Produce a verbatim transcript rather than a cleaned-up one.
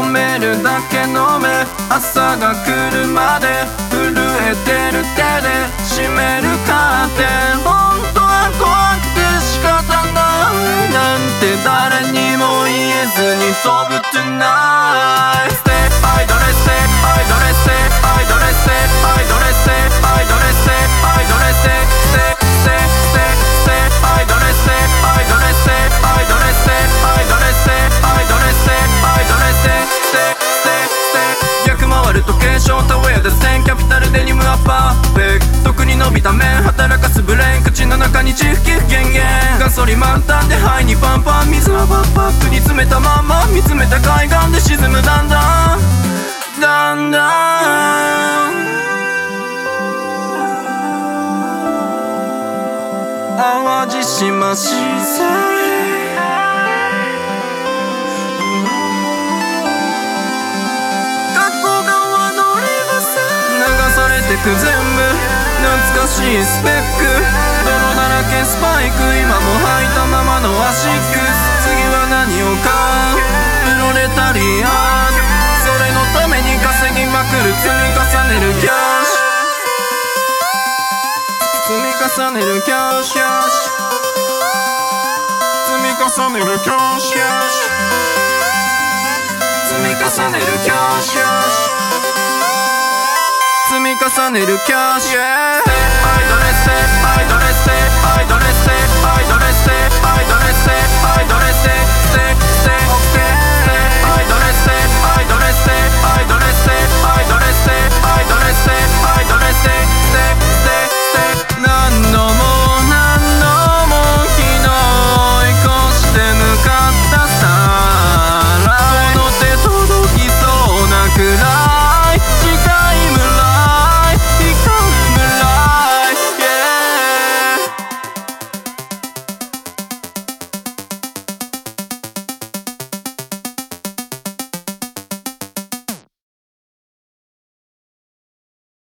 飲めるだけ飲め、朝が来るまで震えてる手で閉めるカーテン。本当は怖くて仕方ないなんて誰にも言えずに飛ぶ tonight。 Stay I don't stay I don't stay I don't stay I don't stay I don't stay I don't stay stay stay stay stay I don't stay I don't stay I don't stay I don't stay I don't stay I don't stay stay stay stay。 逆回る時計ショートウェアでせんキャピタルデニムはパーフェクト、特に伸びた面働かすブレーン、口の中にチフキフ減減、ガソリン満タンで肺にパンパン、水はバックパックに詰めたまんま、見つめた海岸で沈むだんだんだんだん淡路島シーサイ全部懐かしいスペック、泥だらけスパイク、今も履いたままのアシックス。次は何を買う？プロレタリアン、それのために稼ぎまくる、積み重ねるキャッシュ、積み重ねるキャッシュ、積み重ねるキャッシュ、積み重ねるキャッシュ、積み重ねるキャッシュ。 I don't stay I don't stay I don't stay I don't stay I don't stay